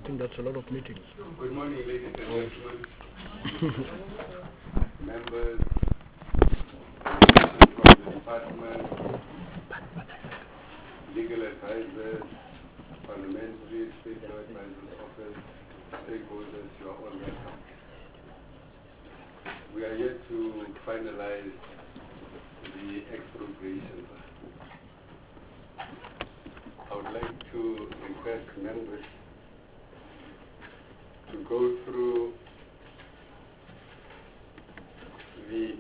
think that's a lot of meetings. Good morning, ladies and gentlemen, members, from the department, legal advisors, parliamentary, state law advisors office, stakeholders, you are all welcome. We are yet to finalize the expropriation. I would like to request members to go through the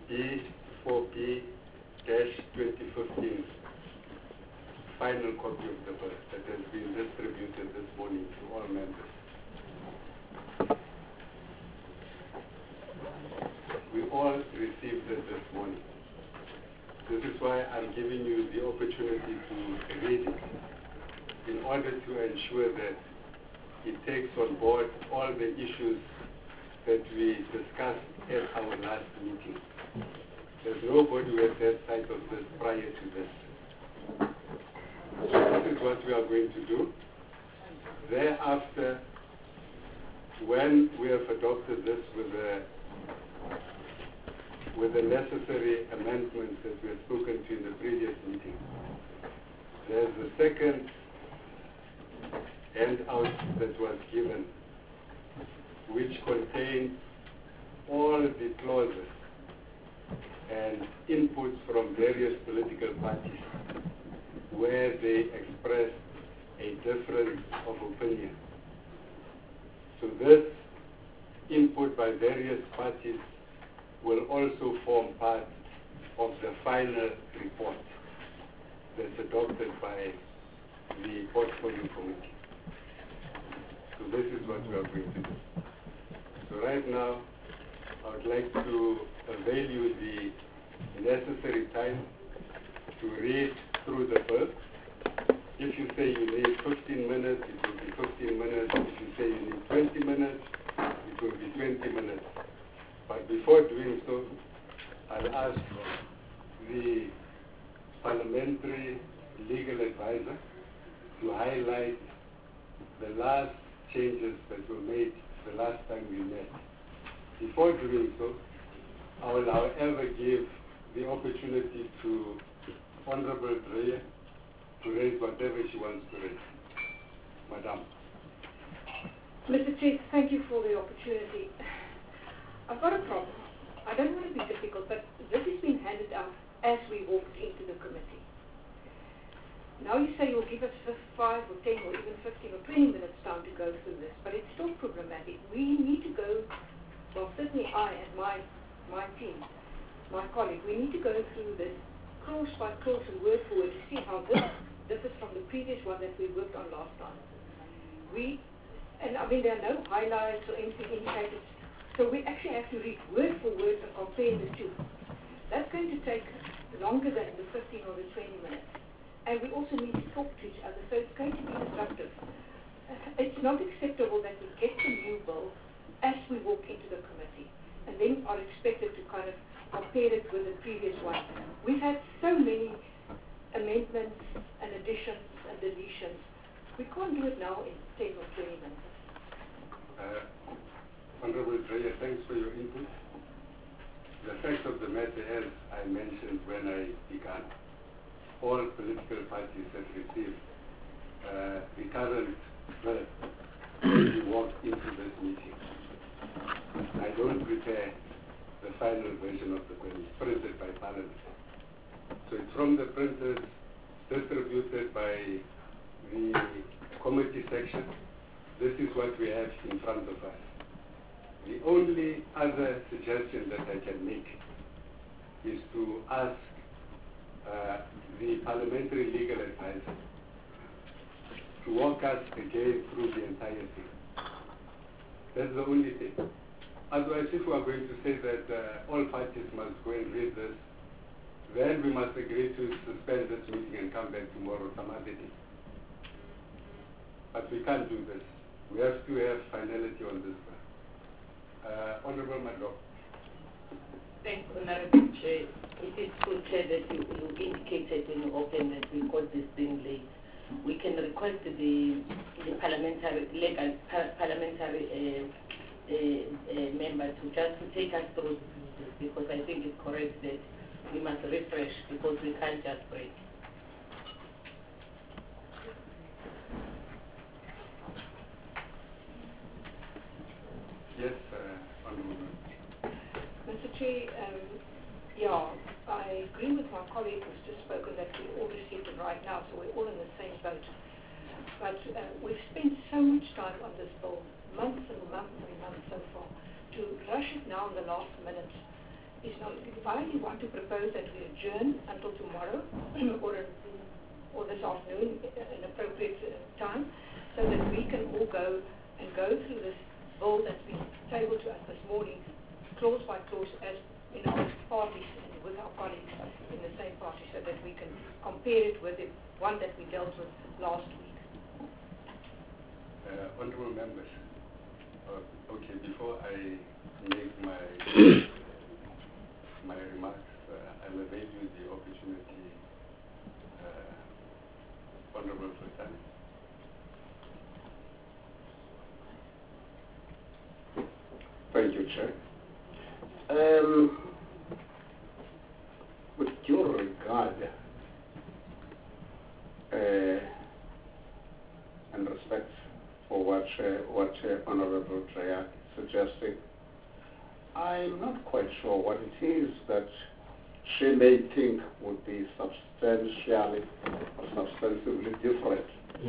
B4B-2015 final copy of the bill that has been distributed this morning to all members. We all received it this morning. This is why I'm giving you the opportunity to read it in order to ensure that it takes on board all the issues that we discussed at our last meeting. There's nobody who has had sight of this prior to this. So this is what we are going to do. Thereafter, when we have adopted this with the necessary amendments that we have spoken to in the previous meeting, there's a second handout that was given, which contains all the clauses and inputs from various political parties where they expressed a difference of opinion. So this input by various parties will also form part of the final report that's adopted by the portfolio committee. So this is what we are going to do. So right now, I would like to avail you the necessary time to read through the bill. If you say you need 15 minutes, it will be 15 minutes. If you say you need 20 minutes, it will be 20 minutes. But before doing so, I'll ask the parliamentary legal advisor to highlight the last changes that were made the last time we met. Before doing so, I will, however, give the opportunity to Honorable Dreyer to raise whatever she wants to raise. Madam. Mr. Chief, thank you for the opportunity. I've got a problem. I don't want to be difficult, but this has been handed out as we walked into the committee. Now you say you'll give us 5 or 10 or even 15 or 20 minutes time to go through this, but it's still problematic. We need to go, well, certainly I and my team, my colleague, we need to go through this clause by clause and word for word to see how this differs from the previous one that we worked on last time. There are no highlights or anything indicated, so we actually have to read word for word and compare the two. That's going to take longer than the 15 or the 20 minutes. And we also need to talk to each other, so it's going to be disruptive. It's not acceptable that we get the new bill as we walk into the committee, and then are expected to kind of compare it with the previous one. We've had so many amendments and additions and deletions. We can't do it now in 10 or 20 minutes. Honorable Dreyer, thanks for your input. The fact of the matter, as I mentioned when I began, all political parties have received the current bill when we walked into this meeting. I don't prepare the final version of the bill. It's printed by Parliament. So it's from the printers, distributed by the committee section. This is what we have in front of us. The only other suggestion that I can make is to ask the parliamentary legal advisor to walk us again through the entire thing. That's the only thing. Otherwise, if we are going to say that all parties must go and read this, then we must agree to suspend this meeting and come back tomorrow some other day. But we can't do this. We have to have finality on this one. Honorable Madam. Thanks, Honorable Chair. It is good, Chair, that you indicated when you opened that we got this thing late. we can request the parliamentary member to just take us through this, because I think it's correct that we must refresh, because we can't just break. Yes, Honourable. Mr. Chair, yeah, I agree with my colleague who's just spoken that we all received it right now, so we're all in the same boat. But we've spent so much time on this bill, months and months and months so far. To rush it now in the last minute is not. If I want to propose that we adjourn until tomorrow or this afternoon, an appropriate time, so that we can all go through this bill that's been tabled to us this morning, clause by clause, as in our parties and with our colleagues in the same party, so that we can compare it with the one that we dealt with last week. Honourable members, okay, before I make my my remarks, I'll avail you the opportunity, Honourable Sultan. Thank you, Chair. With due regard and respect for what Honourable Dreya is suggesting, I'm not quite sure what it is that she may think would be substantially or substantively different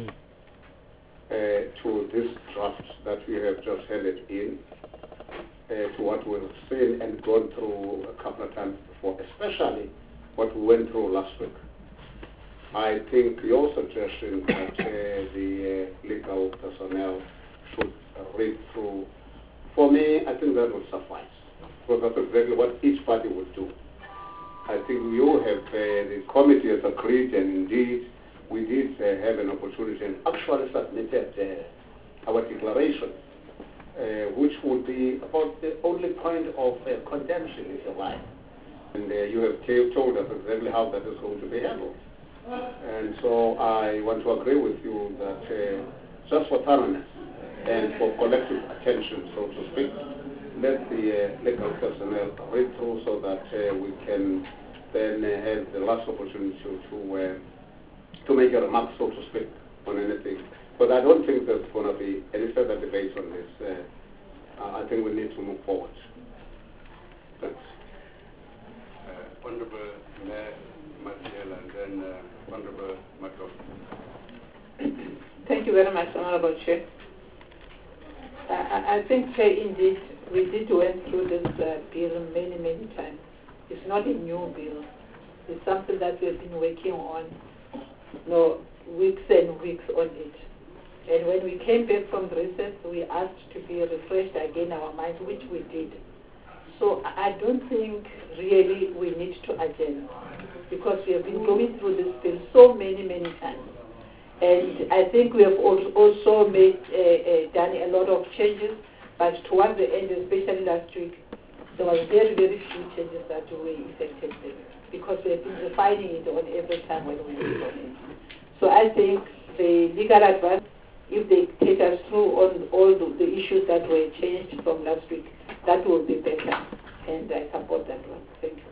to this draft that we have just handed in, to what we've seen and gone through a couple of times before, especially what we went through last week. I think your suggestion that the legal personnel should read through, for me, I think that would suffice, because that's exactly what each party would do. I think you have, the committee has agreed, and indeed we did have an opportunity and actually submitted our declaration, which would be about the only point of contention, if you like. And you have told us exactly how that is going to be handled. And so I want to agree with you that just for thoroughness and for collective attention, so to speak, let the legal personnel read through so that we can then have the last opportunity to make a remark, so to speak, on anything. But I don't think there's going to be any further debate on this. I think we need to move forward. Thanks. Honourable Mayor Masiela, and then Honourable Madoka. Thank you very much, Honourable Chair. I think, Chair, indeed, we did went through this bill many, many times. It's not a new bill. It's something that we've been working on, weeks and weeks on it. And when we came back from recess, we asked to be refreshed again our minds, which we did. So I don't think really we need to adjourn, because we have been going through this bill so many, many times. And I think we have also made done a lot of changes, but towards the end, especially last week, there was very, very few changes that were effective there, because we have been refining it on every time when we work on it. So I think the legal advice, if they take us through on all the issues that were changed from last week, that will be better, and I support that one. Thank you.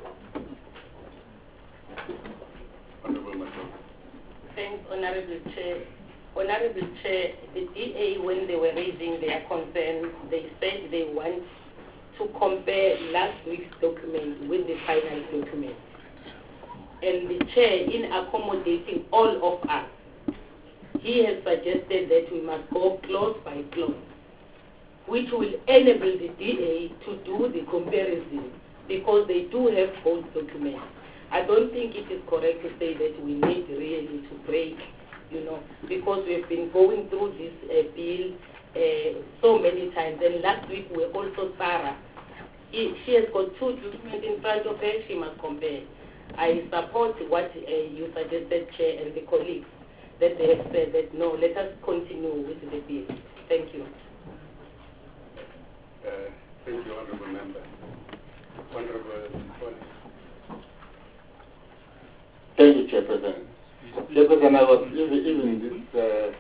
Honourable Madoka. Thanks, Honourable Chair. Honourable Chair, the DA, when they were raising their concerns, they said they want to compare last week's document with the final document. And the Chair, in accommodating all of us, he has suggested that we must go clause by clause, which will enable the DA to do the comparison, because they do have both documents. I don't think it is correct to say that we need really to break, because we've been going through this bill so many times. And last week we also, Sarah, she has got two documents in front of her, she must compare. I support what you suggested, Chair, and the colleagues, that they have said that no, let us continue with the bill. Thank you. Thank you, Honourable Member. Honourable Mpole. Thank you, Chairperson. Chairperson, when I was even this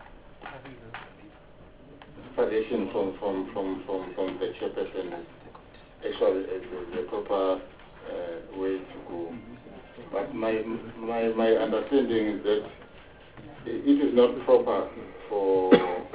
suggestion from the chairperson, actually the proper way to go. But my understanding is that it is not proper for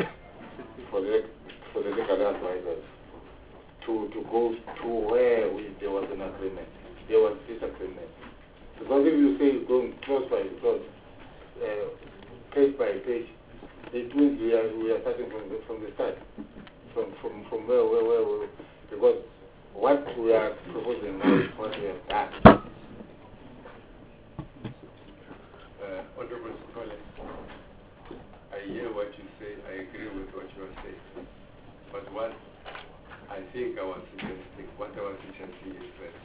the legal advisors to go to where there was an agreement, there was disagreement. Because if you say going close by close, page by page, it means we are starting from the start, from where because what we are proposing now is what we have done. Honorable Sokole, I hear what you say, I agree with what you are saying. But what I think I was suggesting is that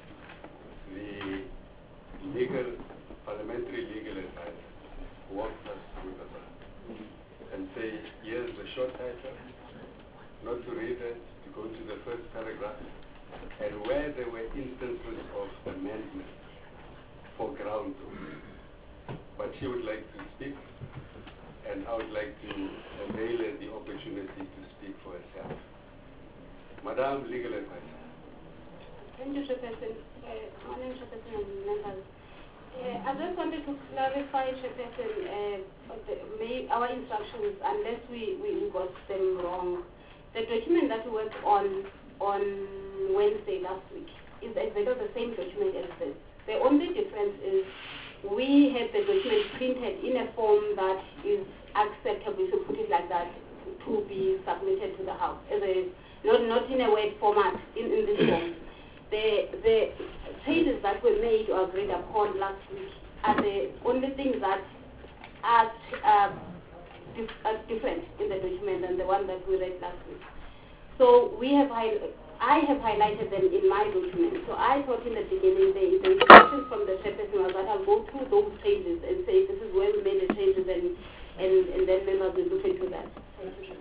the parliamentary legal advisor walks us through the bar and say, here's the short title, not to read it, to go to the first paragraph, and where there were instances of amendment for ground rules. But she would like to speak, and I would like to avail her the opportunity to speak for herself. Madam Legal Advisor. Thank you, Chairperson. Morning, Chairperson and members. I just wanted to clarify, Chairperson, our instructions, unless we got them wrong. The document that we worked on Wednesday last week is exactly the same document as this. The only difference is we had the document printed in a form that is acceptable, if you put it like that, to be submitted to the House, not in a Word format, in this form. The changes that were made or agreed upon last week are the only things that are different in the document than the one that we read last week. So I have highlighted them in my document. So I thought in the beginning the instruction from the chairperson was that I'll go through those changes and say this is where we made the changes and then members will look into that. Thank you.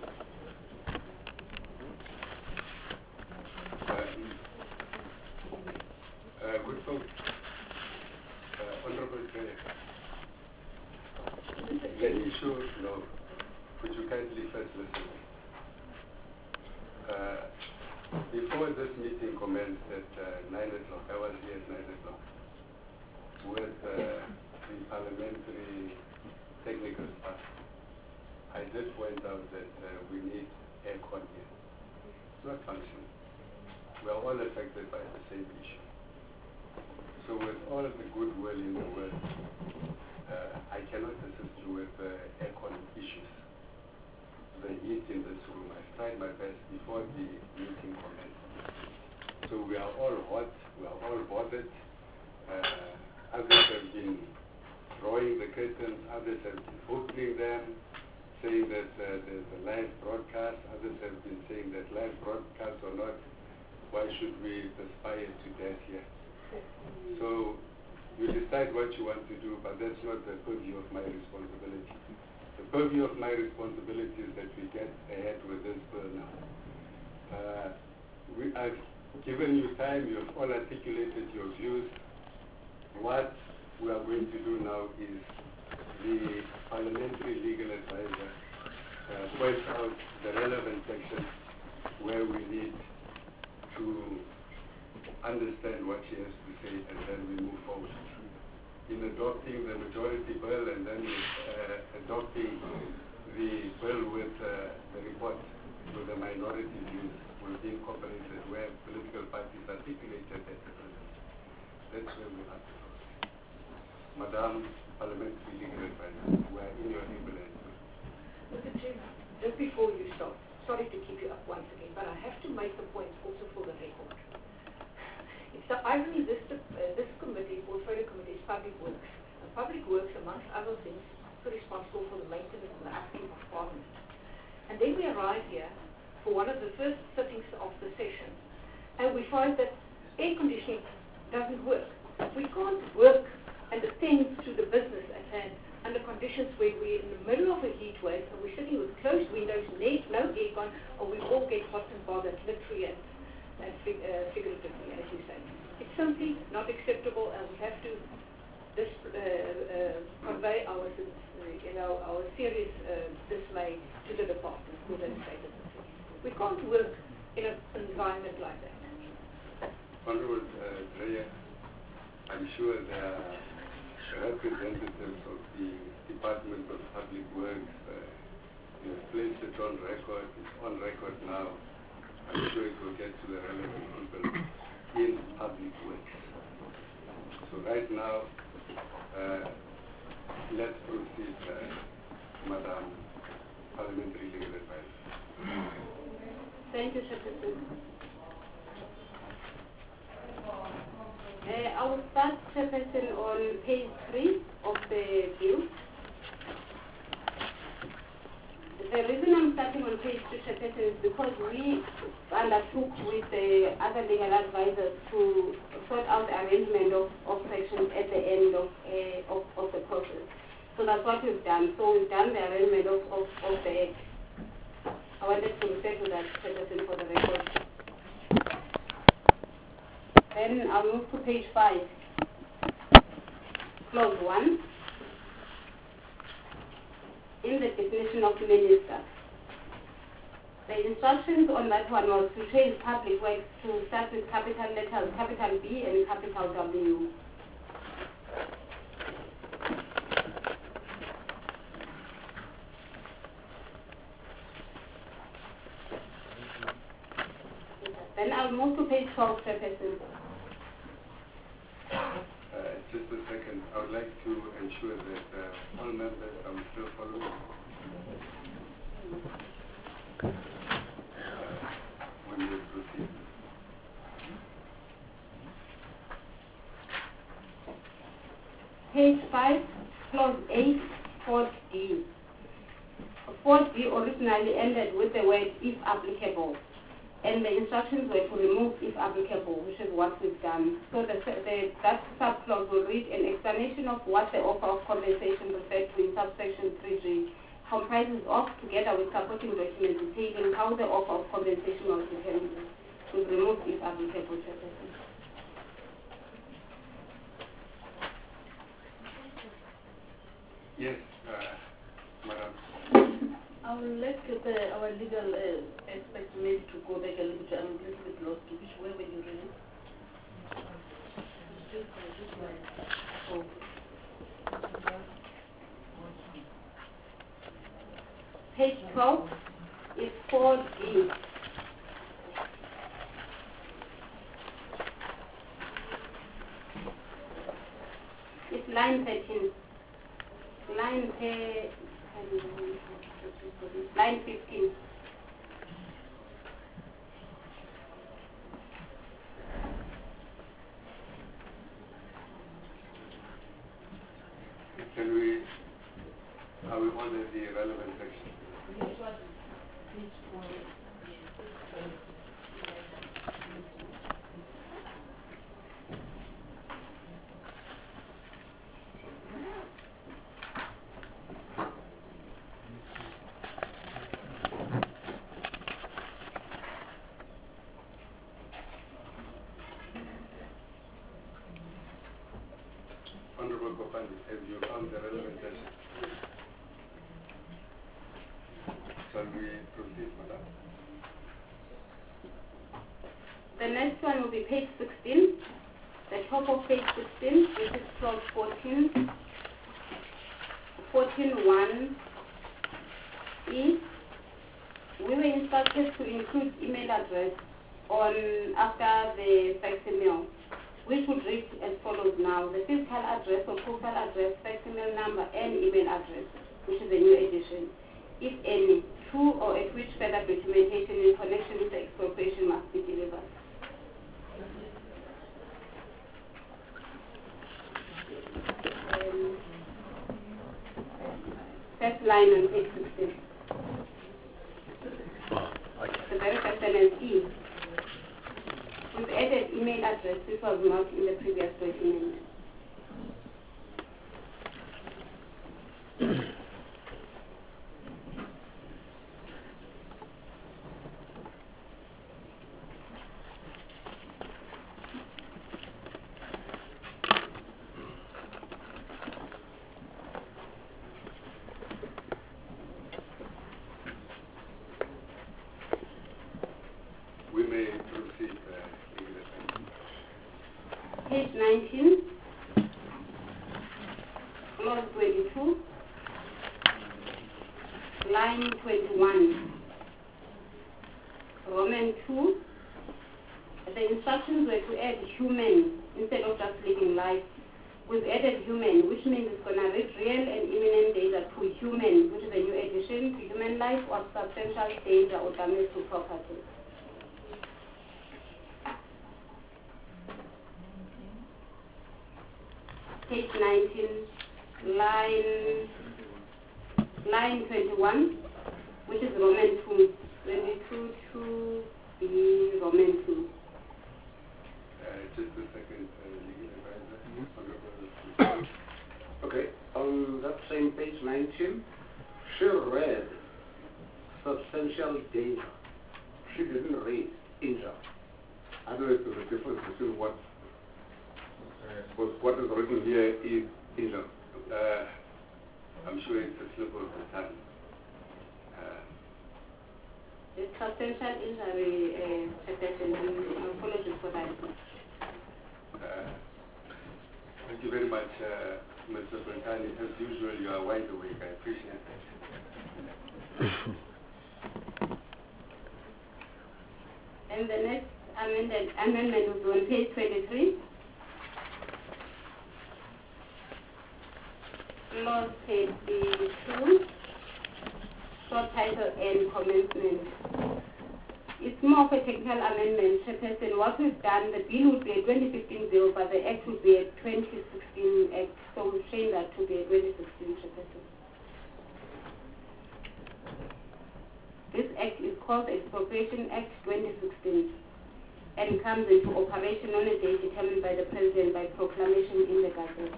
Good folks, Honorable Chair, the issue, no, could you kindly first listen? Before this meeting commenced at 9 o'clock, I was here at 9 o'clock with the parliamentary technical staff. I did point out that we need aircon here. It's not functioning. We are all affected by the same issue. So with all the goodwill in the world, I cannot assist you with aircon issues. The heat in this room, I've tried my best before the meeting commenced. So we are all hot, we are all bothered. Others have been drawing the curtains, others have been opening them, saying that there's a live broadcast, others have been saying that live broadcast or not, why should we perspire to death here? So you decide what you want to do, but that's not the purview of my responsibility. The purview of my responsibility is that we get ahead with this bill now. I've given you time, you have all articulated your views. What we are going to do now is the parliamentary legal advisor points out the relevant sections where we need to understand what she has to say, and then we move forward. In adopting the majority bill and then adopting the bill with the report with the minority views will be incorporated where political parties articulated at the present. That's where we have to go. Madam Parliamentary Legal Advisor, we are in your able hands. Mr. Chairman, just before you start, sorry to keep you up once again, but I have to make the point also for the record. It's the irony this committee, portfolio committee, is public works. And public works, amongst other things, is responsible for the maintenance and the upkeep of Parliament. And then we arrive here for one of the first sittings of the session, and we find that air conditioning doesn't work. We can't work and attend to the business at hand under conditions where we're in the middle of a heat wave and we're sitting with closed windows, no aircon, or we all get hot and bothered, literally and figuratively, as you say. It's simply not acceptable, and we have to convey our, our serious dismay to the department, to the state of the city. We can't work in an environment like that. Honorable Dreyer, I'm sure there are representatives of the Department of Public Works. You have placed it on record. It's on record now. I'm sure it will get to the relevant people in Public Works. So right now, let's proceed, Madam Parliamentary Legal Advisor. Thank you, Chairperson. I will start, Chairperson, on page 3 of the bill. The reason I'm starting on page 3, Chairperson, is because we undertook with the other legal advisors to sort out the arrangement of sections at the end of the process. So that's what we've done. So we've done the arrangement of the act. I wanted to refer to that, Chairperson, for the record. Then I'll move to page 5. Clause 1. In the definition of minister. The instructions on that one was to change public works to start with capital letters, capital B and capital W. Then I'll move to page 12, Chairperson. Just a second. I would like to ensure that all members are still following. When we proceed. Page 5, clause 8, 4D. 4D originally ended with the word if applicable. And the instructions were to remove if applicable, which is what we've done. So that subclause will read an explanation of what the offer of compensation referred to in subsection 3G comprises of, together with supporting documents detailing how the offer of compensation was determined. We've removed if applicable. Yes, Madam. I would like our legal aspect maybe to go back a little bit. I'm a little bit lost. Where were you reading? Oh. Page 12 is 4D. It's line 13. Line 15. Are we on the relevant section? Honorable Kopandi, have you found the relevant section? Shall we proceed, Madam? The next one will be page 16. The top of page 16, which is clause 14. 14.1 E. We were instructed to include email address on after the facsimile, which would read as follows now: the physical address or postal address, facsimile number, and email address, which is a new addition, if any, to or at which further documentation in connection with the expropriation must be delivered. First line on page 16. The very first sentence, E. We've added email address, which was not in the previous document. 19, clause 22, line 21, Roman 2, the instructions were to add human instead of just living life. We've added human, which means it's going to read real and imminent danger to human, which is a new addition to human life or substantial danger or damage to property. Page 19, line 21, which is Roman 2, 22 to be Roman 2. Just a second, legal advisor. Okay, on that same page 19, she read substantial danger. She didn't read injury. I don't know if there's a difference between what is written here is injury. I'm sure it's a slip of the tongue. The substantial injury, apologies for that. Thank you very much, Mr. Brentani. As usual, you are wide awake. I appreciate that. And the next amendment will be on page 23. Clause 32, short title and commencement. It's more of a technical amendment, Chairperson. What we've done, the bill would be a 2015 bill, but the act would be a 2016 act. So we've changed that to be a 2016, Chairperson. This act is called Expropriation Act 2016 and comes into operation on a day determined by the President by proclamation in the Gazette.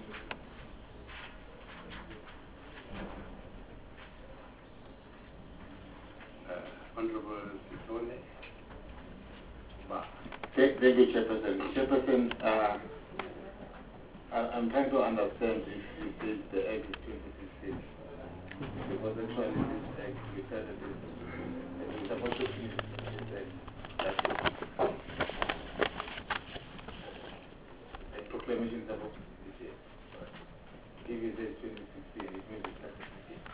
Honorable Sitole. Thank you, Chairperson. Chairperson, I'm trying to understand if you said the Act is 2016. Because actually this Act, we said that it's supposed to be a proclamation is supposed to be this year. If you say 2016, it means it's started this year.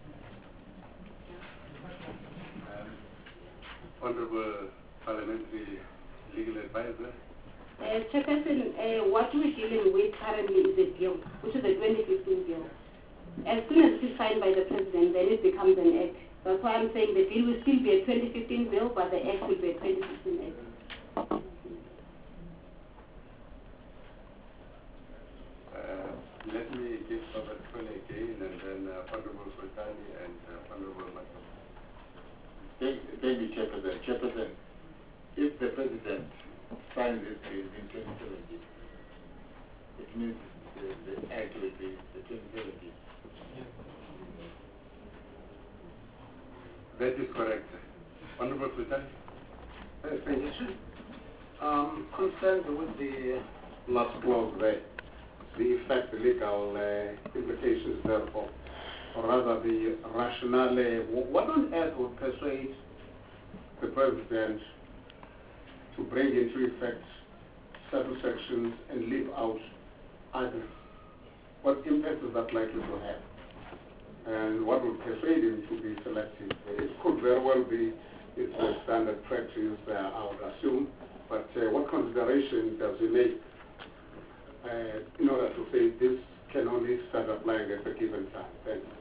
Honorable Parliamentary Legal Advisor. Chairperson, what we're dealing with currently is a bill, which is a 2015 bill. As soon as it's signed by the President, then it becomes an act. That's why I'm saying the bill will still be a 2015 bill, but the act will be a 2016 act. Let me give Robert Kone again, and then Honorable Sultani and Honorable Mato. Thank you, Chairperson. Chairperson, if the President signs this bill in 2017, it means the Act will be the 2017. That is correct. Honorable Sultani. Thank you, sir. Concerned with the last clause there, the effect, the legal implications therefore, or rather the rationale, what on earth would persuade the President to bring into effect certain sections and leave out others? What impact is that likely to have? And what would persuade him to be selective? It could very well be it's a standard practice, I would assume, but what consideration does he make in order to say this can only start applying at a given time? Thank you.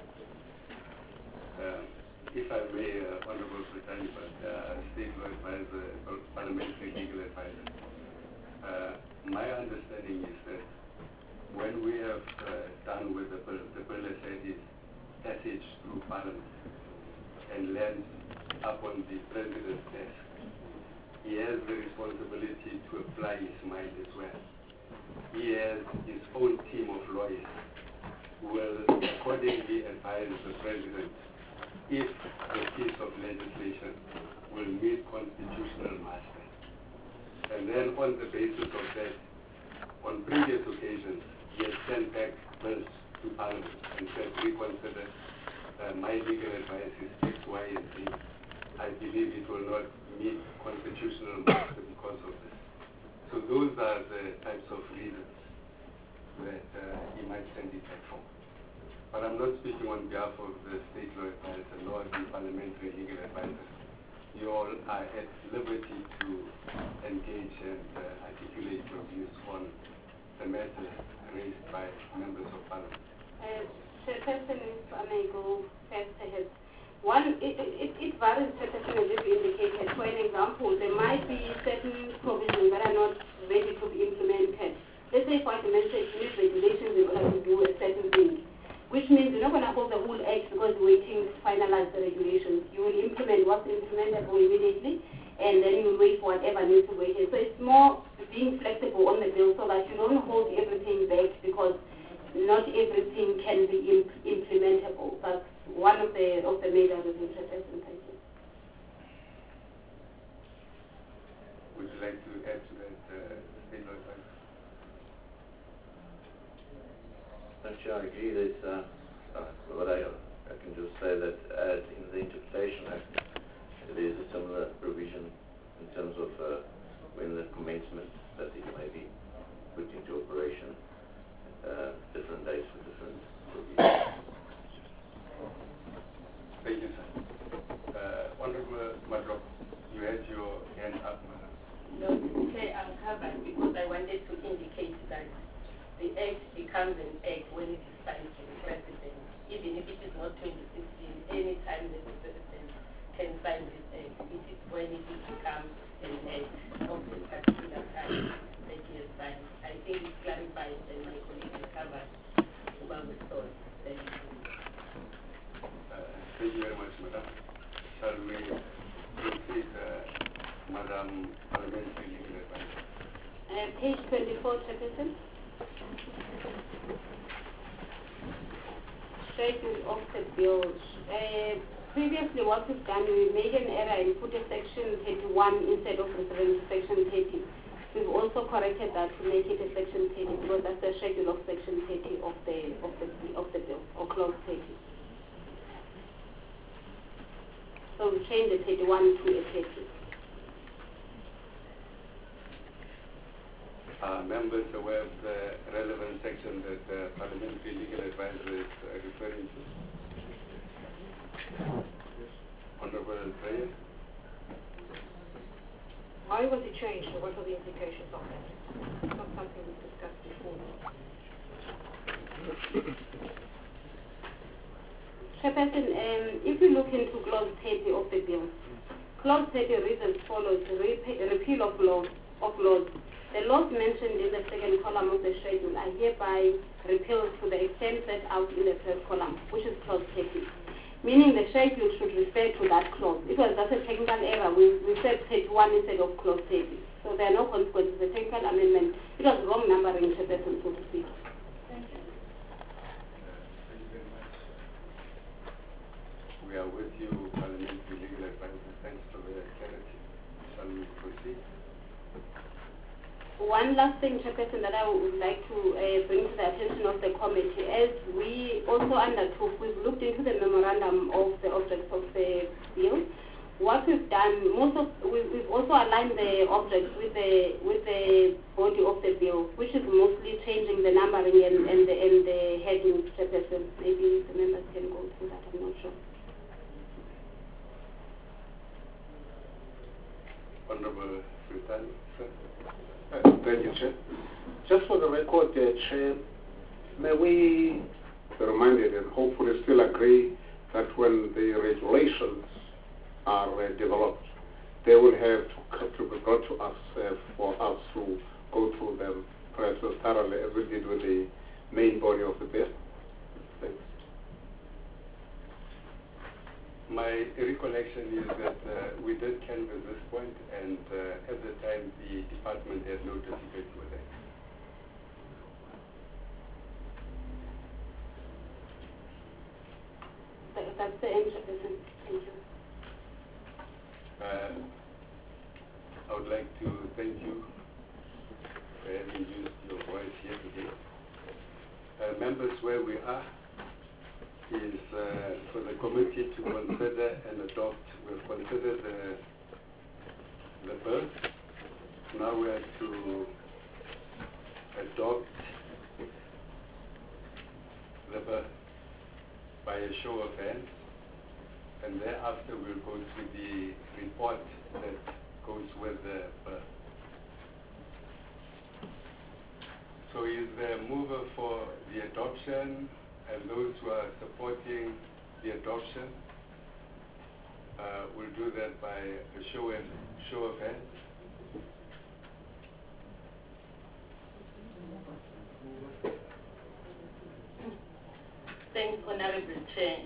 If I may, Honorable Sultani, but State Law Advisor, Parliamentary Legal Advisor, my understanding is that when we have done with the bill as its passage through Parliament and lands upon the President's desk, he has the responsibility to apply his mind as well. He has his own team of lawyers who will accordingly advise the President if the piece of legislation will meet constitutional muster. And then on the basis of that, on previous occasions, he has sent back bills to Parliament and said, reconsider, my legal advice is X, Y, and Z. I believe it will not meet constitutional muster because of this. So those are the types of reasons that he might send it back for. But I'm not speaking on behalf of the state law advisor nor the parliamentary legal advisor. You all are at liberty to engage and articulate your views on the matters raised by members of parliament. Chairperson, if I may go first ahead. One, it varies, Chairperson, as you indicated. For an example, there might be certain provisions that are not ready to be implemented. Let's say, for argument's sake, you need regulations in order to do a certain thing, which means you're not going to hold the whole act because you're waiting to finalize the regulations. You will implement what's implementable immediately, and then you'll wait for whatever needs to wait. So it's more being flexible on the bill so that you don't hold everything back because not everything can be implementable. That's one of the major reasons. Thank you. Would you like to add to that, state law advisor? Actually, I agree that what I can just say that as in the Interpretation Act, there is a similar provision in terms of when the commencement that it may be put into operation, different dates for different provisions. Thank you, sir. Honorable Madrop, you had your hand up, madam. No, Chair, I'm covered because I wanted to indicate that the act becomes an act when it is signed by the President. Even if it is not 2016, any time that the President can sign this act, it is when it becomes an act of the particular time that he has signed. I think it clarifies and my colleague is covered about the story. Thank you. Thank you very much, madam. Shall we proceed, Madam Parliamentary Legal Advisor? Page 24, Chairperson. Schedule of the bills. Previously, what we've done, we made an error and put a section 31 instead of referring to section 30. We've also corrected that to make it a section 30 because that's the schedule of section 30 of the bill, or clause 30. So we changed the 31 to a 30. Are members aware of the relevant section that the Parliamentary Legal Advisor is referring to? Honorable Prayer? Why was it changed, or what are the implications of that? It's not something we discussed before. Chairperson, if you look into clause 30 of the bill, clause 30 reads as follows: repeal of laws. The laws mentioned in the second column of the schedule are hereby repealed to the extent set out in the third column, which is clause 30. Meaning the schedule should refer to that clause. It was just a technical error. We said 31 instead of clause 30. So there are no consequences. The technical amendment, it was wrong numbering, Chairperson, so to speak. Thank you very much. We are with you, Parliamentary Legal Advisor. Thanks for the clarity. Shall we proceed? One last thing, Chairperson, that I would like to bring to the attention of the committee. As we also undertook, we've looked into the memorandum of the objects of the bill. What we've done, we've also aligned the objects with the body of the bill, which is mostly changing the numbering and the headings, Chairperson. Maybe the members can go through that, I'm not sure. Honorable Britannia, sir. Thank you, Chair. Just for the record, Chair, may we be reminded and hopefully still agree that when the regulations are developed, they will have to be brought to us for us to go through them perhaps as thoroughly as we did with the main body of the bill. Thanks. My recollection is that we did canvass this point, and at the time the department had no difficulty with it. That's the end, Chairperson. Thank you. I would like to thank you for having used your voice here today. Members, where we are is for the committee to consider and adopt. We've considered the bill. now we have to adopt the bill by a show of hands, and thereafter we'll go to the report that goes with the bill. So is the mover for the adoption and those who are supporting the adoption? We'll do that by a show of hands. Thanks, Honorable Chair.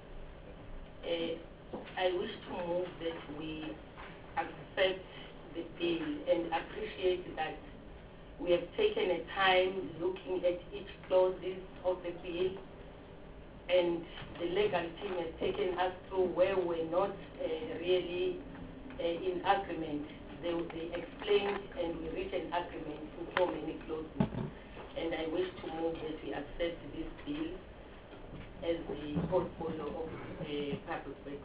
I wish to move that we accept the bill and appreciate that we have taken a time looking at each clauses of the bill, and the legal team has taken us through where we're not really in agreement. They explained and we reached an agreement in so many clauses. And I wish to move that we accept this bill as the portfolio of public works.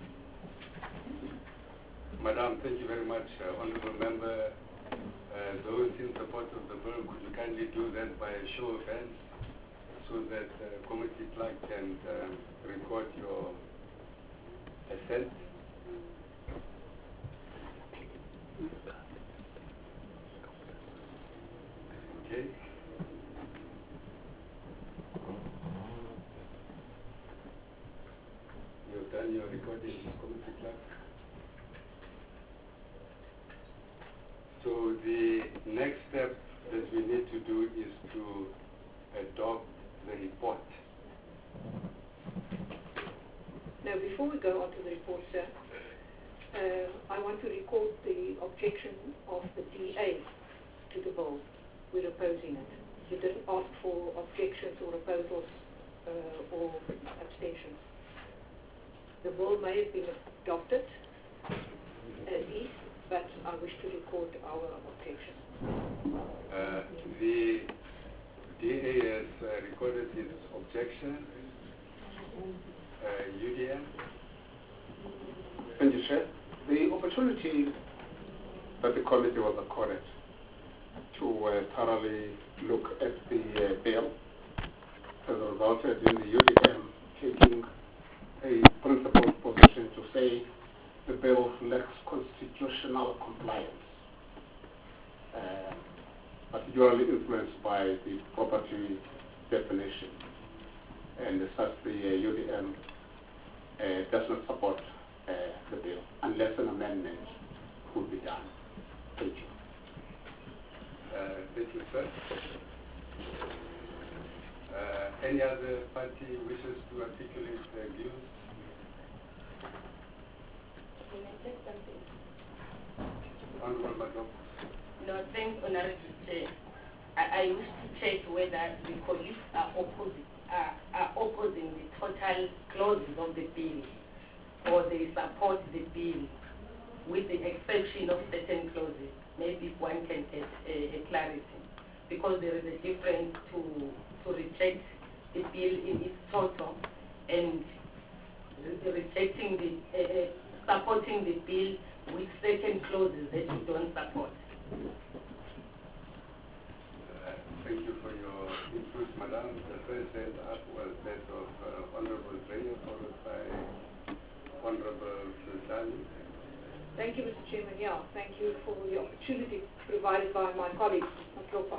Madam, thank you very much. Honorable Member, those in support of the bill, could you kindly do that by a show of hands so that committee clerk can record your assent? Okay. You've done your recording, committee clerk. So the next step that we need to do is to adopt the report. Now, before we go on to the report, sir, I want to record the objection of the DA to the bill. We're opposing it. You didn't ask for objections or opposals or abstentions. The bill may have been adopted as is, but I wish to record our objection. The DA has recorded his objection. UDM? Thank you, Chair. The opportunity that the committee was accorded to thoroughly look at the bill has resulted in the UDM taking a principled position to say the bill lacks constitutional compliance, particularly influenced by the property definition. And as such, the UDM does not support the bill unless an amendment would be done. Thank you. Thank you, sir. Any other party wishes to articulate their views? Can I say something? Honorable Madam. No, thanks, Honorable Chair. I wish to check whether the colleagues are opposing the total clauses of the bill, or they support the bill with the exception of certain clauses. Maybe one can get a clarity, because there is a difference to reject the bill in its total and rejecting the supporting the bill with certain clauses that you don't support. Thank you for your input, Madam. The first hand up was that of Honorable Dreyer, followed by Honorable Sultani. Thank you, Mr. Chairman. Yeah, thank you for the opportunity provided by my colleague, Mr. Klopa.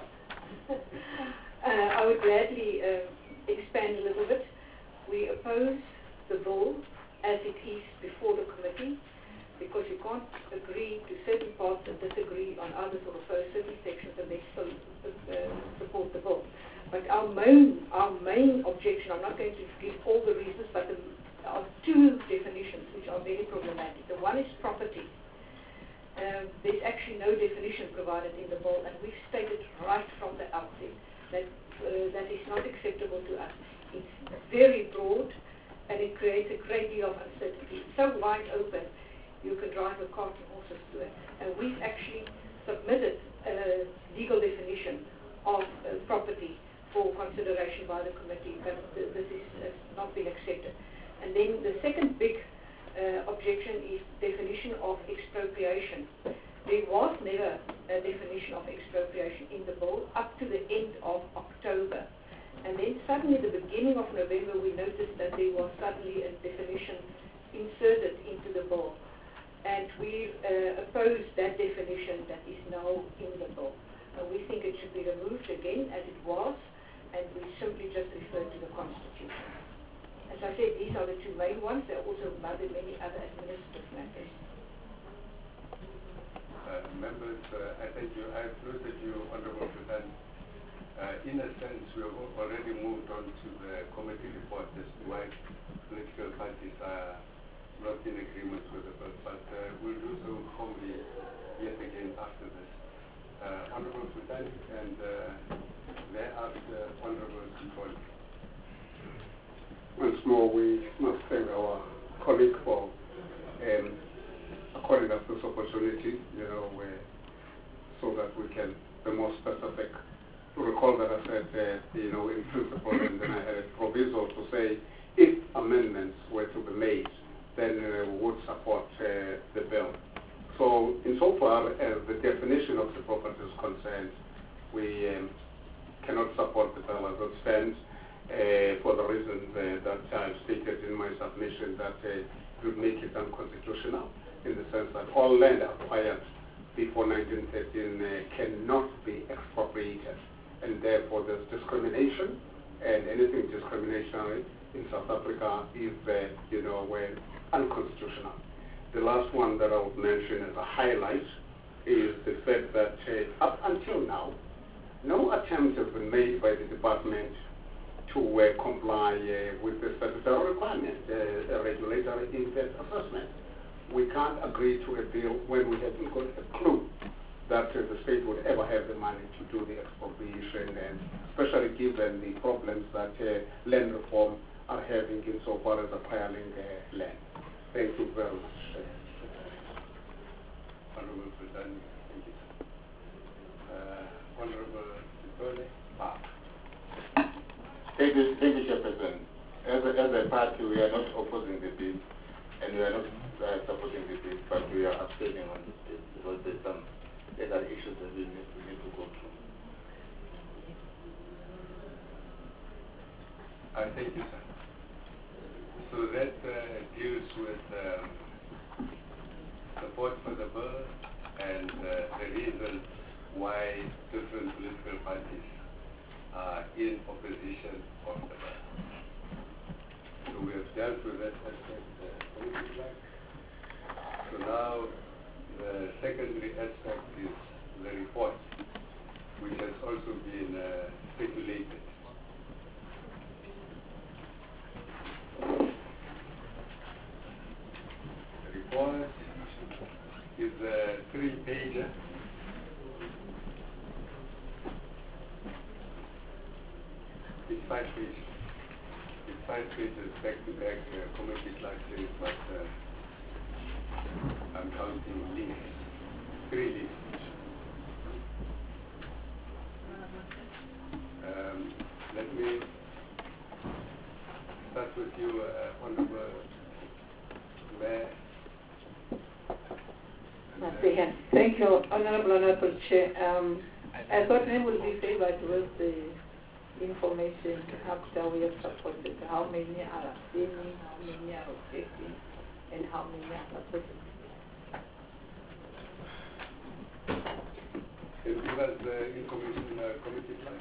I would gladly expand a little bit. We oppose the bill as it is before the committee, because you can't agree to certain parts and disagree on others, or oppose certain sections and then still support the bill. But our main objection, I'm not going to give all the reasons, but there are two definitions which are very problematic. The one is property. There's actually no definition provided in the bill, and we've stated right from the outset that that is not acceptable to us. It's very broad, and it creates a great deal of uncertainty. It's so wide open, you can drive a cart and horses to it. And we've actually submitted a legal definition of property for consideration by the committee, but this has not been accepted. And then the second big objection is definition of expropriation. There was never a definition of expropriation in the bill up to the end of October. And then suddenly, the beginning of November, we noticed that there was suddenly a definition inserted into the bill. And we opposed that definition that is now in the bill. We think it should be removed again, as it was, and we simply just refer to the Constitution. As I said, these are the two main ones. There are also many other administrative matters. Members, I thank you. I applaud you, Honorable President. In a sense, we have already moved on to the committee report as to why political parties are not in agreement with the bill, but we'll do so formally yet again after this. Honorable President, and thereafter, Honorable Sipoli. Once more, we must thank our colleague for according us this opportunity, so that we can be more specific. To recall that I said, in principle, and then I had a proviso to say if amendments were to be made, then we would support the bill. So, insofar as the definition of the property is concerned, we cannot support the bill as it stands for the reasons that I've stated in my submission, that it would make it unconstitutional in the sense that all land acquired before 1913 cannot be expropriated, and therefore there's discrimination, and anything discriminatory in South Africa is, unconstitutional. The last one that I would mention as a highlight is the fact that up until now, no attempt has been made by the department to comply with the statutory requirement, a regulatory impact assessment. We can't agree to a bill when we haven't got a clue that the state would ever have the money to do the expropriation, and especially given the problems that land reform are having insofar as acquiring land. Thank you very much. Honorable President, thank you. Honorable Sipoli. Thank you, Chairperson. As a party, we are not opposing the bill, and we are not supporting the bill, but we are abstaining on this bill because there's some other issues that we need to go through. Thank you, sir. So that deals with support for the bill and the reasons why different political parties are in opposition of the bill. So we have dealt with that aspect. So now the secondary aspect is the report, which has also been speculated. The report is a 3-pager. It's 5 pages. It's 5 pages back-to-back, committee classes, but I'm counting links. 3 links. Let me start with you, Honorable Mayor. Thank you, Honorable Chair. I thought I would be favored with the information after we have supported how many are abstaining, how many are objecting, and how many are supporting. Can you give us the information committee plan?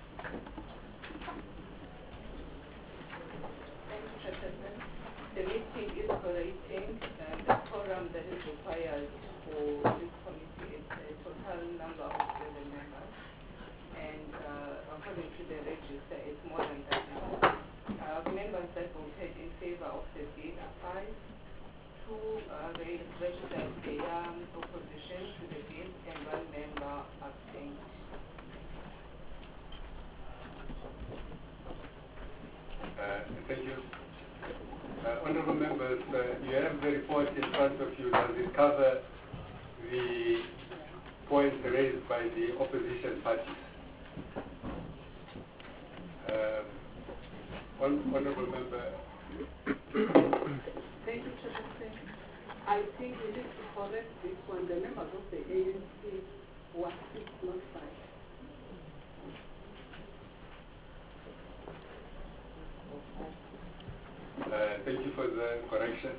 Thank you, Chairperson. The meeting is operating. The quorum that is required for this committee is a total number of 7 members. And according to the register, it's more than that now. Members that voted in favor of the bill are 5. 2 registered their opposition to the bill, and 1 member abstained. Thank you. Honorable members, you have the report in front of you. Does it cover the points raised by the opposition parties? Honorable member. Thank you, Chairperson. I think we need to correct this one. The members of the ANC were correction.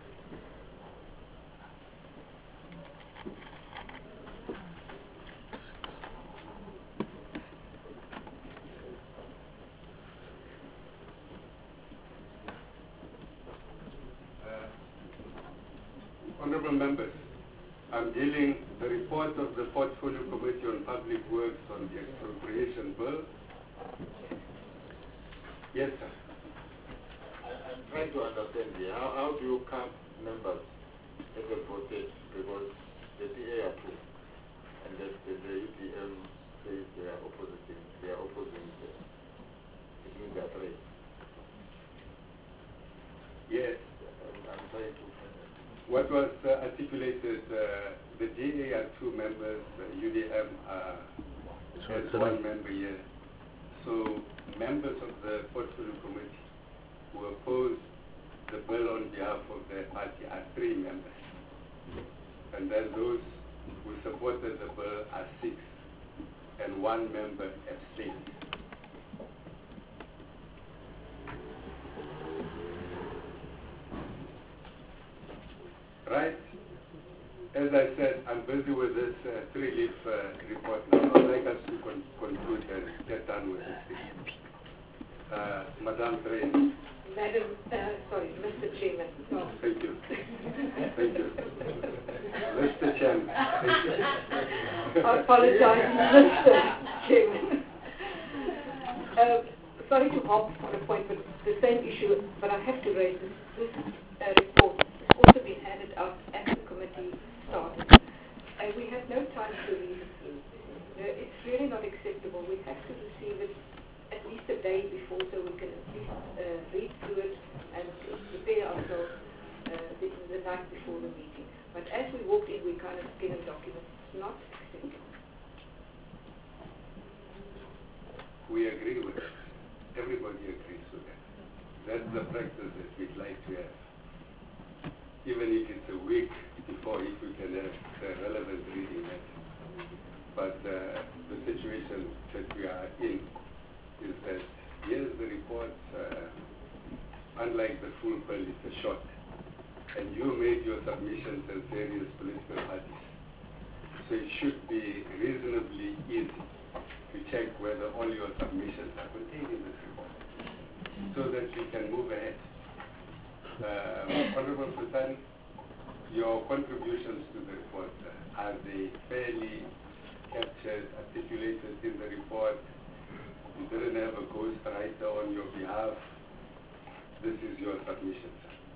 Honorable members, I'm dealing the report of the Portfolio Committee on Public Works on the Expropriation Bill. Yes, sir. I'm trying to understand here. How do you count members as a protest? Because the DA approved, and the UPM says they are opposing. It means they are three. Yes. I'm trying to. What was articulated, the DA are 2 members, UDM has 1 member here. So members of the Portfolio Committee who opposed the bill on behalf of their party are 3 members. And then those who supported the bill are 6, and 1 member abstained. Right? As I said, I'm busy with this 3-leaf report now. I'd like us to conclude and get done with this thing. Madam Train. Mr. Chairman. No. Thank you. Thank you. Mr. Chairman. Thank you. I apologize, Mr. Chairman. Sorry to hop on a point, but the same issue, but I have to raise this report has also been handed out at the committee started. And we have no time to read it through. It's really not acceptable. We have to receive it at least a day before so we can at least read through it and prepare ourselves the night before the meeting. But as we walked in, we kind of skimmed the document. It's not acceptable. We agree with it. Everybody agrees with that. That's the practice that we'd like to have. Even if it's a week before, if we can have the relevant reading that. But the situation that we are in is that here's the report, unlike the full bill, it's a short. And you made your submissions as various political parties. So it should be reasonably easy to check whether all your submissions are contained in this report so that we can move ahead. Honorable Sultan, your contributions to the report, are they fairly captured, articulated in the report? You didn't have a ghostwriter on your behalf. This is your submission,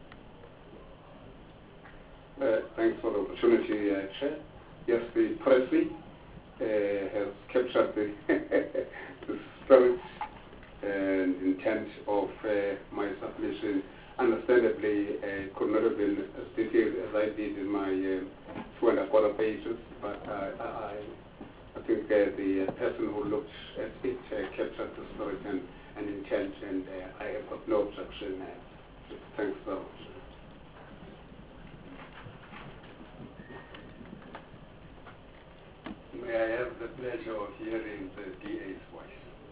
sir. Thanks for the opportunity, Chair. Yes, the pressy has captured the spirit and intent of my submission. Understandably, could not have been as detailed as I did in my 2.25 pages, but I think the person who looked at it captured the spirit and intent, and I have got no objection. Thanks so much. May I have the pleasure of hearing the DA's voice?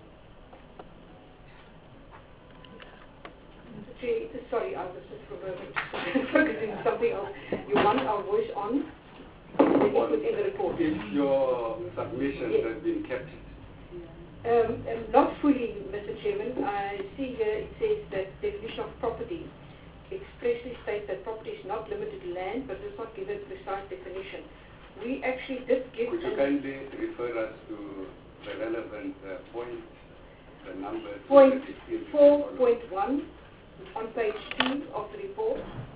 Sorry, I was just focusing on something else. You want our voice on the input in the report? If your submissions have been captured. Not fully, Mr. Chairman. I see here it says that definition of property expressly states that property is not limited to land, but does not give a precise definition. We actually did give... Could you kindly refer us to the relevant point, the numbers? Point 4.1 on page 2 of the report.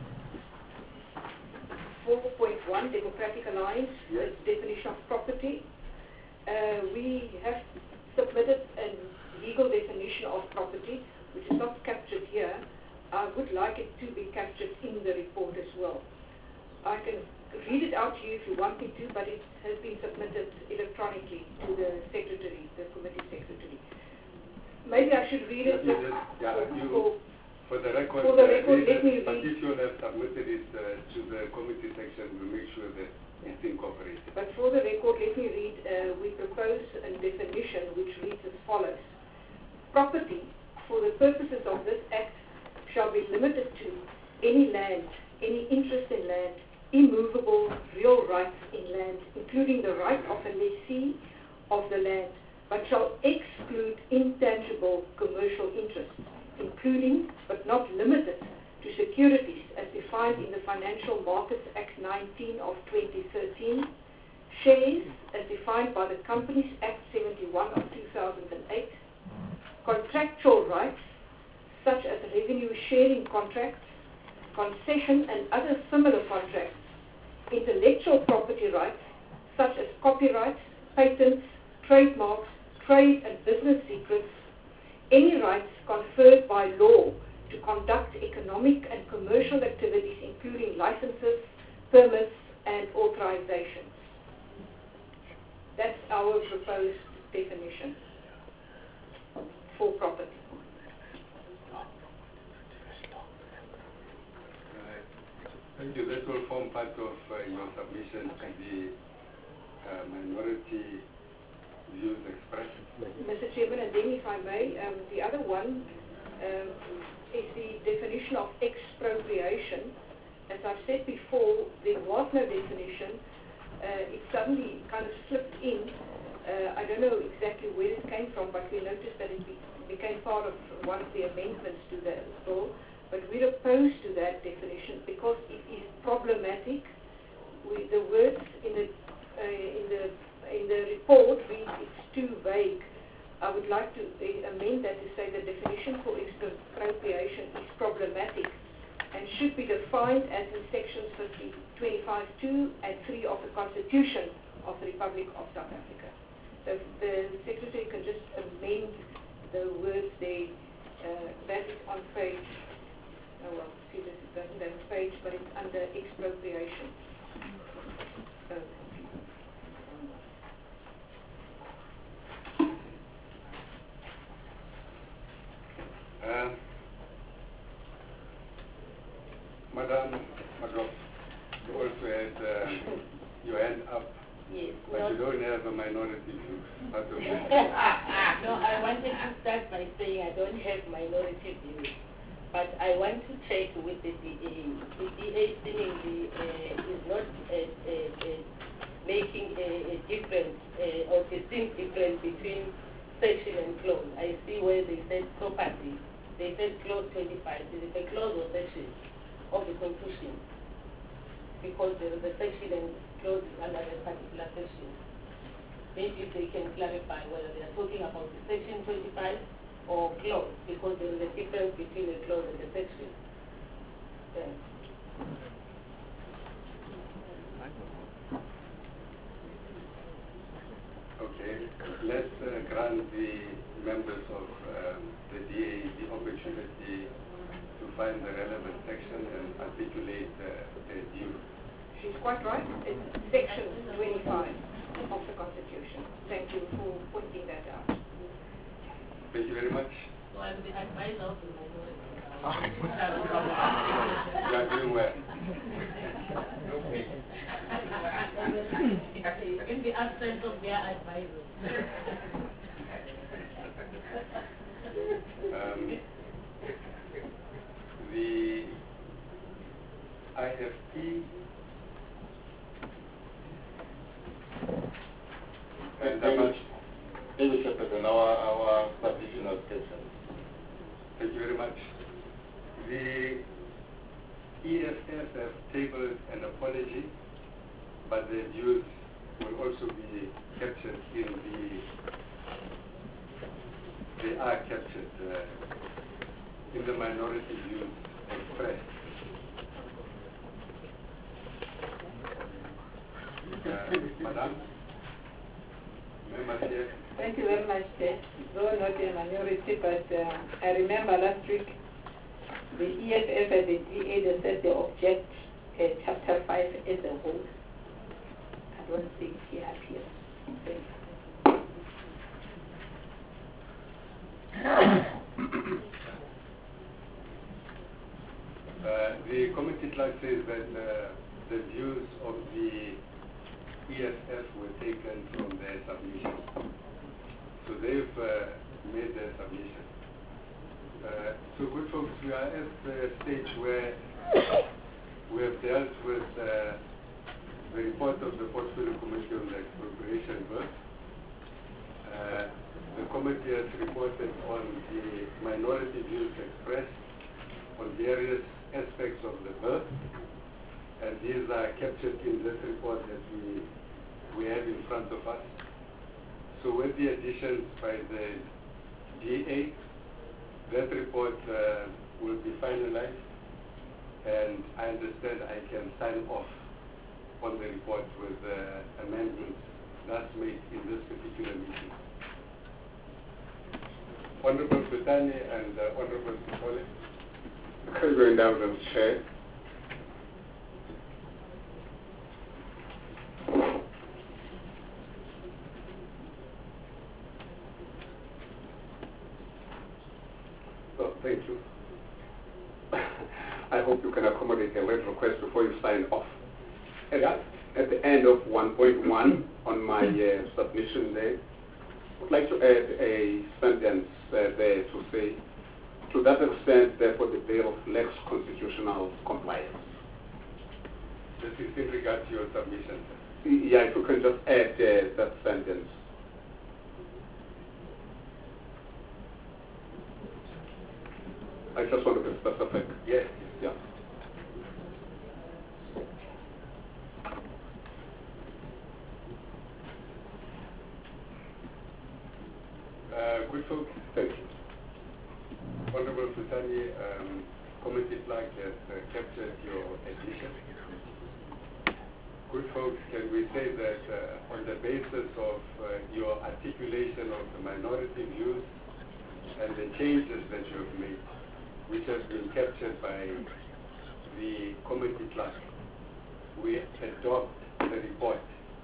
4.1, Democratic Alliance, yes. Definition of property. We have submitted a legal definition of property, which is not captured here. I would like it to be captured in the report as well. I can read it out to you if you want me to, but it has been submitted electronically to the secretary, the committee secretary. Maybe I should read it. For the record, let me read. But if you have submitted it to the committee section, we'll make sure that it's incorporated. But for the record, let me read. We propose a definition which reads as follows. Property, for the purposes of this Act, shall be limited to any land, any interest in land, immovable real rights in land, including the right of a lessee of the land, but shall exclude intangible commercial interests, including but not limited to securities as defined in the Financial Markets Act 19 of 2013, shares as defined by the Companies Act 71 of 2008, contractual rights such as revenue sharing contracts, concession and other similar contracts, intellectual property rights such as copyrights, patents, trademarks, trade and business secrets, any rights conferred by law to conduct economic and commercial activities including licenses, permits and authorizations. That's our proposed definition for property. Thank you. That will form part of your submission to the minority views expressed. Mr. Chairman, and then if I may, the other one is the definition of expropriation. As I've said before, there was no definition. It suddenly kind of slipped in. I don't know exactly where it came from, but we noticed that it became part of one of the amendments to the bill. But we're opposed to that definition because it is problematic. The words in the report read it's too vague. I would like to amend that to say the definition for expropriation is problematic and should be defined as in sections 25(2) and 3 of the Constitution of the Republic of South Africa. So the Secretary can just amend the words there. That is on page, oh well, see this doesn't have a page, but it's under expropriation. So, Madam Magop, you also had your hand up, Yes. but you don't have a minority view. No, I wanted to start by saying I don't have minority views, but I want to check with the DA. The DA seemingly is not making a difference or distinct difference between section and clause. I see where they said property. They said clause 25. Is it a clause or section of the Constitution? Because there is a section and clause under a particular section. Maybe if they can clarify whether they are talking about the section 25 or clause, because there is a difference between a clause and a section. Thanks. Okay, let's grant the members of the DA the opportunity to find the relevant section and articulate their view. she's quite right. It's section 25 of the Constitution. Thank you for pointing that out. Thank you very much. So I'm the advisor of the minority. You are doing well. In the absence of their advisors. The IFP David Shepherd, our submission of questions. Thank you very much. The EFF have tabled an apology, but their views will also be captured in they are captured in the minority views expressed. Madam, members here. Thank you very much, Chair. Though not a minority, but I remember last week the EFF and the DA, they said they object Chapter 5 as a whole. I don't think he appears. Thank you. The committee clerk says that the views of the EFF were taken from their submission. So they've made their submission. So good folks, we are at the stage where We have dealt with the report of the Portfolio Committee on the Expropriation Bill. The committee has reported on the minority views expressed on various aspects of the bill, and these are captured in this report that we have in front of us. So with the additions by the DA, that report will be finalized, and I understand I can sign off on the report with amendments last made in this particular meeting. Honorable Butani and Honorable Sithole. Going down to the chair. Oh, thank you. I hope you can accommodate a late request before you sign off. At the end of 1.1 on my submission there, I would like to add a sentence there to say, to that extent, therefore, the bill lacks constitutional compliance. This is in regard to your submission. Yeah, if you can just add that sentence. I just want to be specific. Yes. Yeah. Good folks. Thank you. Honorable Butani, committee clerk has captured your addition. Good folks, can we say that on the basis of your articulation of the minority views and the changes that you have made, which has been captured by the committee clerk, we adopt the report?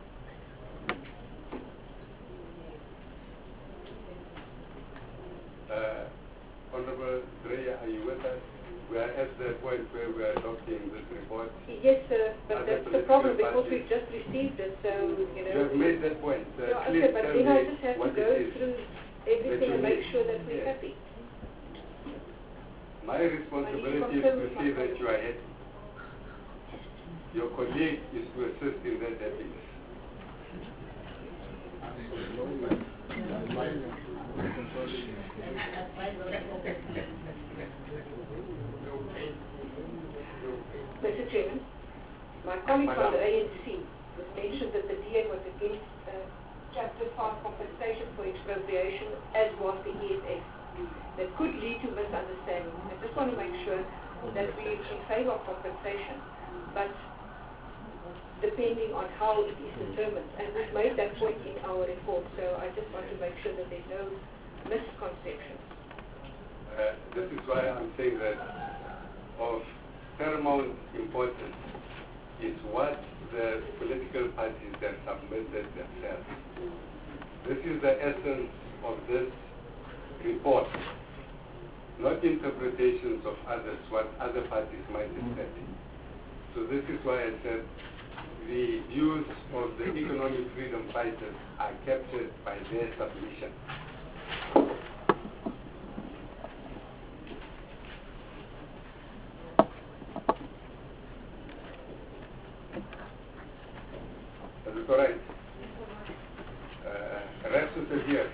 Honorable Dreya, are you with us? We are at the point where we are adopting this report. Yes, sir, but that's the problem because we've just received it, so, you know. You have made that point. Yeah, Please okay, but tell then I me just have to what go it is through that everything you and make need. sure that we're Yes. happy. My responsibility is to see that you are happy. Your colleague is to assist in that happiness. Mr. Chairman, my colleague from the ANC was mentioned that the DA was against Chapter 5 compensation for expropriation, as was the EFF. That could lead to misunderstanding. I just want to make sure that we're in favor of compensation, but depending on how it is determined. And we've made that point in our report, so I just want to make sure that there's no misconceptions. This is why I'm saying that of paramount importance is what the political parties have submitted themselves. This is the essence of this report, not interpretations of others, what other parties might have said. So this is why I said the views of the economic freedom fighters are captured by their submission. Is it all right? Rest is here.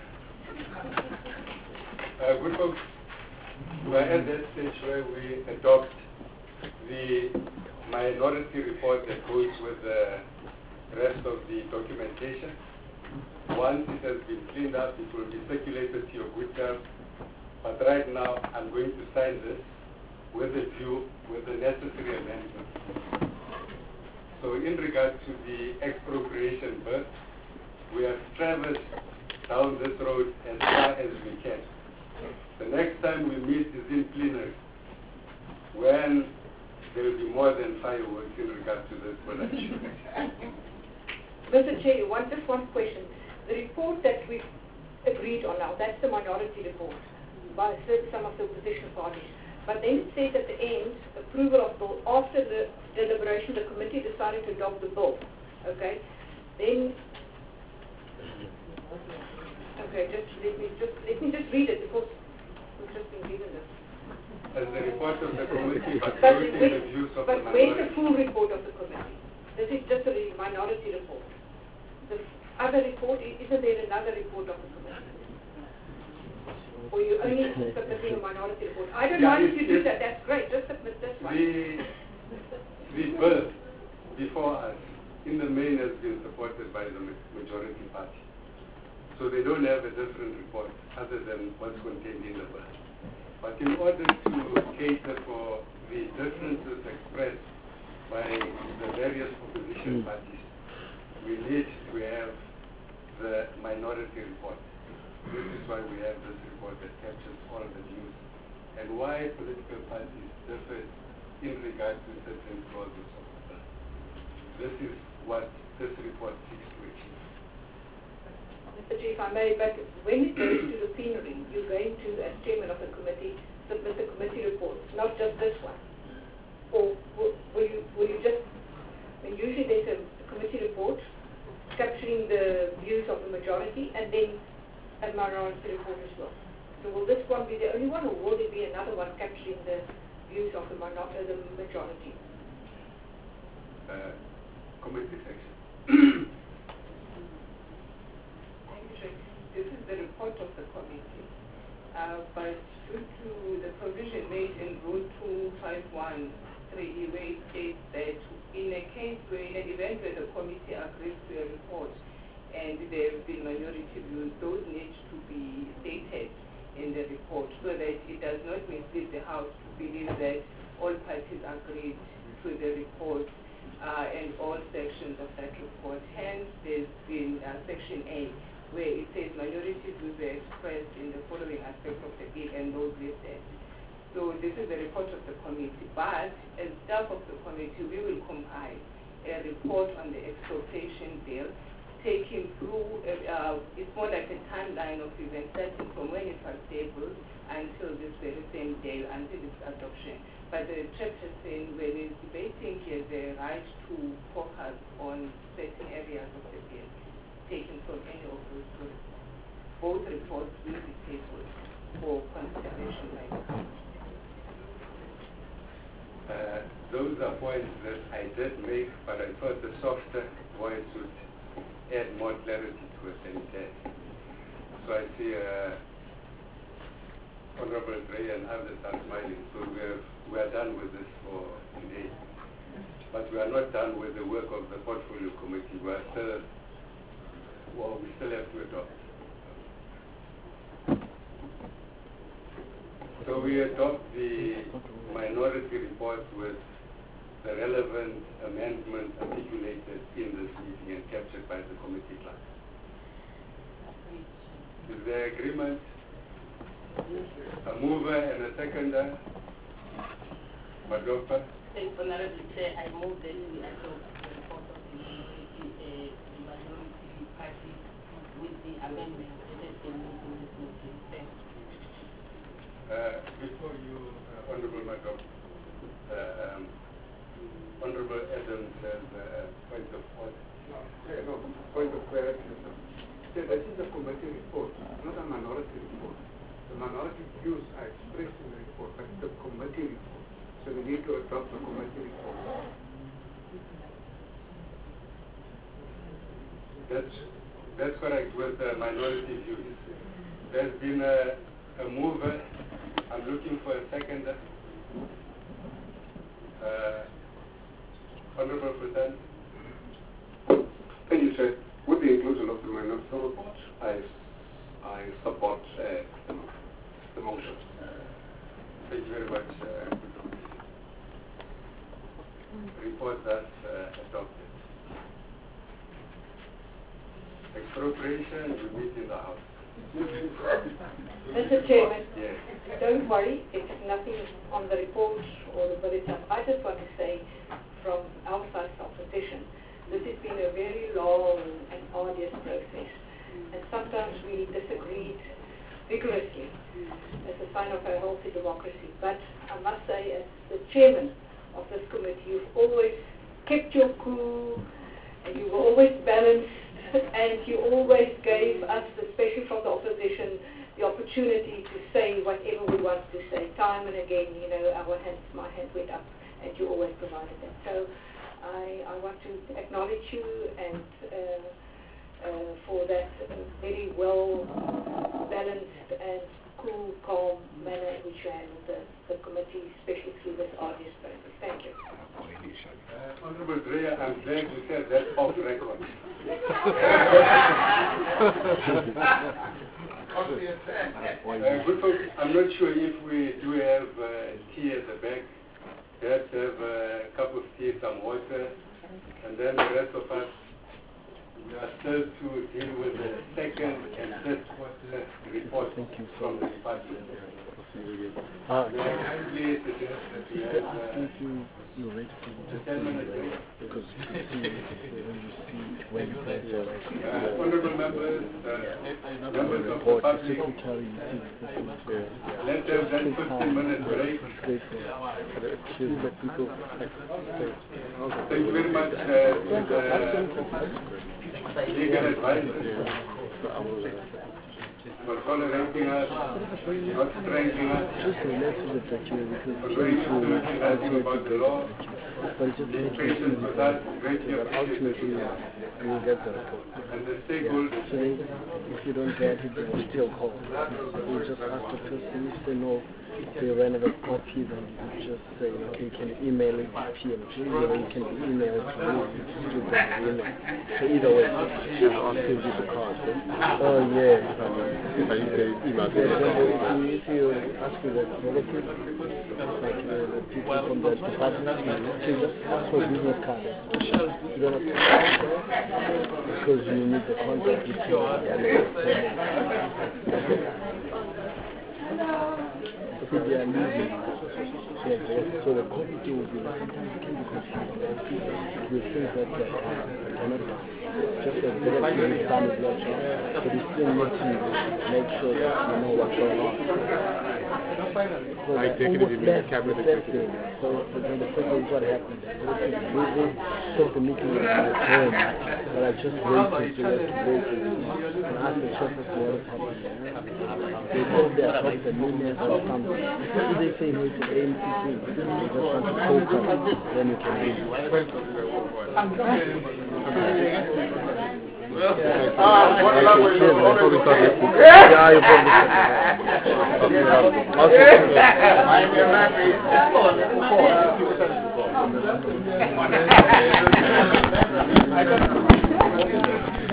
Good folks, we are at that stage where we adopt the minority report that goes with the rest of the documentation. Once it has been cleaned up, it will be circulated to your good self. But right now, I'm going to sign this with a view, with the necessary amendments. So in regard to the expropriation bill, we have traversed down this road as far as we can. The next time we meet is in plenary, when there will be more than fireworks in regard to this election. Mr. Chair, just one question. The report that we've agreed on now, that's the minority report by some of the opposition parties. But then it says at the end, approval of bill, after the deliberation, the committee decided to adopt the bill. Okay? Then, okay, let me just read it because we've just been given this. as the report of the committee, but But, noting where's- the views of but the where's the minority. full report of the committee? This is just a minority report. The other report, isn't there another report of the committee? Or you only submitting a minority report? I don't Yeah, mind if you do it's- that, that's great, just submit this one. The bill before us, in the main, has been supported by the majority party. So they don't have a different report other than what's contained in the bill. But in order to cater for the differences expressed by the various opposition parties, we need to have the minority report. This is why we have this report that captures all the views and why political parties differ in regard to certain clauses of the bill. This is what this report seeks to achieve. Mr. Chief, I may, but when it goes to the plenary, you're going to, as chairman of the committee, submit the committee reports, not just this one. Or will you just, I mean, usually there's a committee report capturing the views of the majority and then a minority report as well. So will this one be the only one, or will there be another one capturing the views of the majority? Committee section. Thank you, Chair. This is the report of the committee. But due to the provision made in Rule 2513, where it states that in a case where, in an event where the committee agrees to a report and there have been minority views, those need to be stated in the report so that it does not mislead the House to believe that all parties agreed to the report and all sections of that report. Hence, there's been Section A, where it says minority views were expressed in the following aspects of the bill and those listed. So this is the report of the committee. But as staff of the committee, we will compile a report on the expropriation bill, taking through, it's more like a timeline of events starting from when it was tabled until this very same day, until its adoption. But the chairperson, when he's debating, he has the right to focus on certain areas of the bill, taken from any of those two reports. Both reports will be tabled for consideration by the Council. Those are points that I did make, but I thought the softer voice would add more clarity to it than it did. So I see Honorable Gray and others are smiling, so we are done with this for today. But we are not done with the work of the Portfolio Committee. We still have to adopt. So we adopt the minority report with the relevant amendments articulated in this meeting and captured by the committee clerk. Is there agreement? A mover and a seconder? Madopa? Honorable Chair, I move that we adopt the report of the minority party with the amendment that has been made in this meeting. Thank you. Before you, Honorable Madopa, Honorable Adams has a point of order. No, point of clarification. This is a committee report, not a minority report. The minority views are expressed in the report, but it's a committee report. So we need to adopt the committee report. That's correct with the minority views. There's been a mover. I'm looking for a seconder. Honorable President. Thank you, Chair. With the inclusion of the minority report, I support the motion. Thank you very much. Report that adopted. Expropriation, we meet in the House. Mr. Chairman, Yes. don't worry, it's nothing on the report or the bill itself. I just want to say from our side of opposition, this has been a very long and arduous process. And sometimes we disagreed vigorously as a sign of a healthy democracy. But I must say, as the chairman of this committee, you've always kept your cool, and you were always balanced, and you always gave us, especially from the opposition, the opportunity opportunity to say whatever we want to say. Time and again, you know, my hand went up, and you always provided that. So I want to acknowledge you and for that very well balanced and cool, calm manner in which you handled the committee, especially through this arduous process. Thank you. Honorable Dreyer, I'm glad you said that off record. Good folks, I'm not sure if we do have tea at the back. Perhaps have a cup of tea, some water, and then the rest of us are still to deal with the second and third quarter report from the department. I kindly suggest that we have a 10-minute break. Honorable members, members of the public, let's have that 15-minute break. Thank you very much to the legal advisors for tolerating us, not strangling us, for going through asking about the law, being patient with us, greatly appreciated. And the stakeholders. So if you don't get it, you still call. You just ask the person, if they know they ran out of copy, then you just say, okay, you can email it to PMG, or you can email it to me, to the email. So either way, just ask you to the card. Oh yeah. If you ask for the relative, like the people from the department, you just ask for business card. You don't have to ask for it, because you need the contact between the if they are leaving, so the committee will be like, sometimes it can be confused. You think that they cannot just as directly with some of your job, but you still need to make sure that you know what's going on. So I executive in the cabinet executive. So then the question is what happened. We took the meeting at my home, but I just waited to and asked the chairperson what happened. They told their top the millions or something. If they say no to AMCC, you just want to focus, then you can leave. Yeah,